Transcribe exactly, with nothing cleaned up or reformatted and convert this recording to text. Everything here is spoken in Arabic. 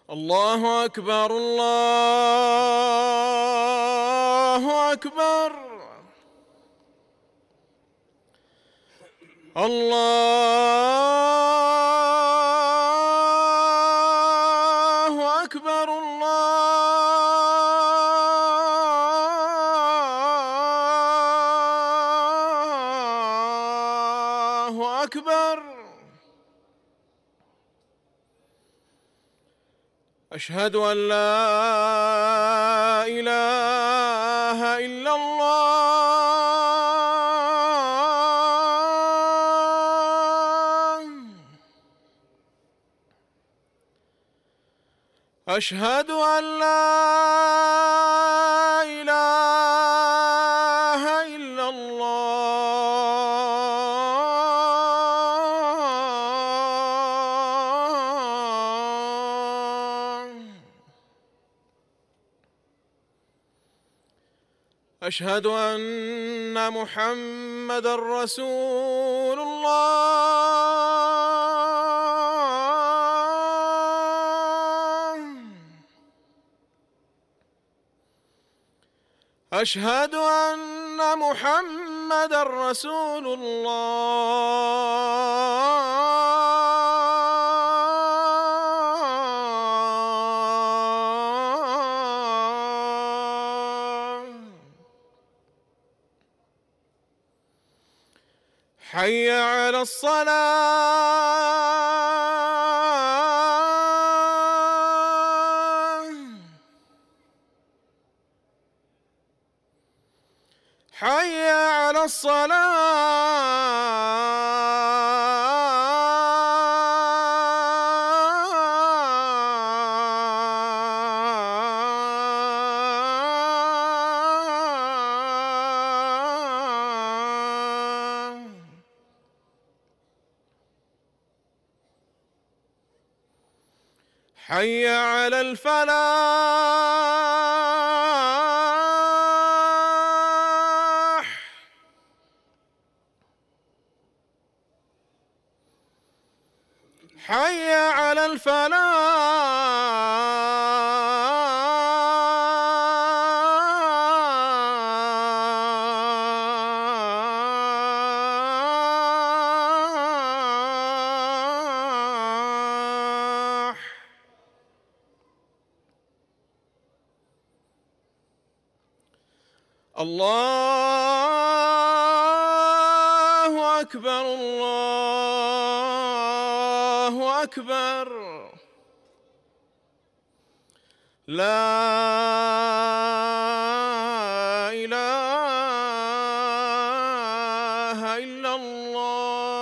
الله أكبر الله أكبر الله أكبر الله أكبر. أشهد أن لا إله إلا الله. أشهد أن لا إله إلا الله. أشهد أن محمدًا رسول الله. أشهد أن محمدًا رسول الله. حي على الصلاة. حي على الصلاة. حي على الفلاح. حي على الفلاح. الله أكبر الله أكبر. لا إله إلا الله.